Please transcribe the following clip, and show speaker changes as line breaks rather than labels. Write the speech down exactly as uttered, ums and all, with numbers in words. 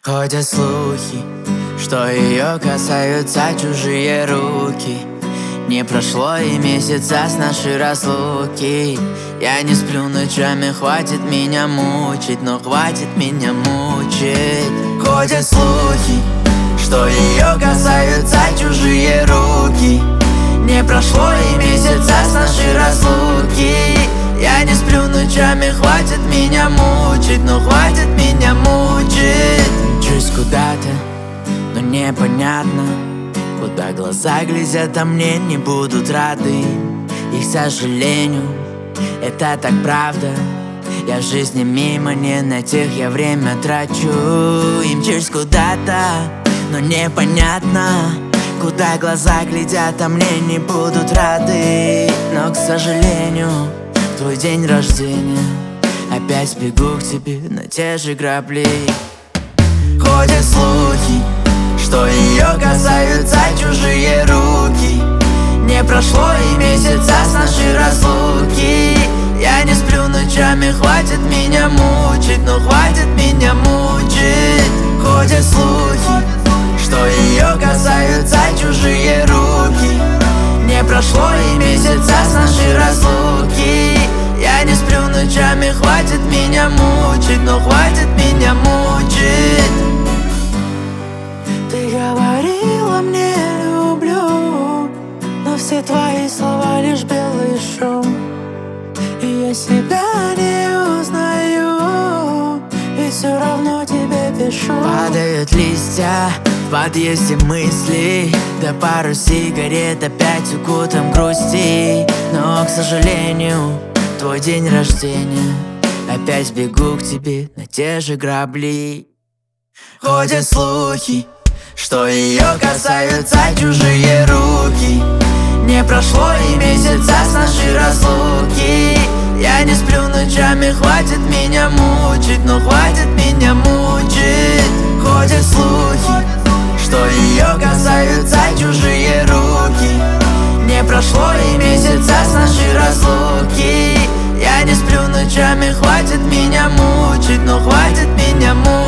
Ходят слухи, что ее касаются чужие руки. Не прошло и месяца с нашей разлуки. Я не сплю ночами, хватит меня мучить, но хватит меня мучить. Ходят слухи, что ее касаются чужие руки. Не прошло и месяца с нашей разлуки. Я не сплю ночами, хватит меня мучить, но хватит меня мучить. Мчусь куда-то, но непонятно, куда глаза глядят, а мне не будут рады. И, к сожалению, это так правда. Я в жизни мимо, не на тех я время трачу. И мчусь куда-то, но непонятно, куда глаза глядят, а мне не будут рады. Но, к сожалению, твой день рождения, опять бегу к тебе на те же грабли. Ходят слухи, что ее касаются чужие руки. Не прошло и месяца с нашей разлуки. Я не сплю ночами, хватит меня мучить, но хватит меня мучить. Ходят слухи, что ее касаются чужие руки. Не прошло и месяца с нашей разлуки. Я не сплю ночами, хватит меня мучить, но хватит меня мучить.
Ты говорила мне люблю, но все твои слова лишь белый шум. И я себя не узнаю, и все равно тебе пишу.
Падают листья, в подъезде мысли, да пару сигарет опять укутом грусти. Но, к сожалению, твой день рождения, опять бегу к тебе на те же грабли. Ходят слухи, что ее касаются чужие руки. Не прошло и месяца с нашей разлуки. Я не сплю ночами, хватит меня мучить, но хватит меня мучить. Ходят слухи, что ее касаются чужие руки. Не прошло и месяца с нашей разлуки. Я не сплю ночами, хватит меня мучить, но хватит меня мучить.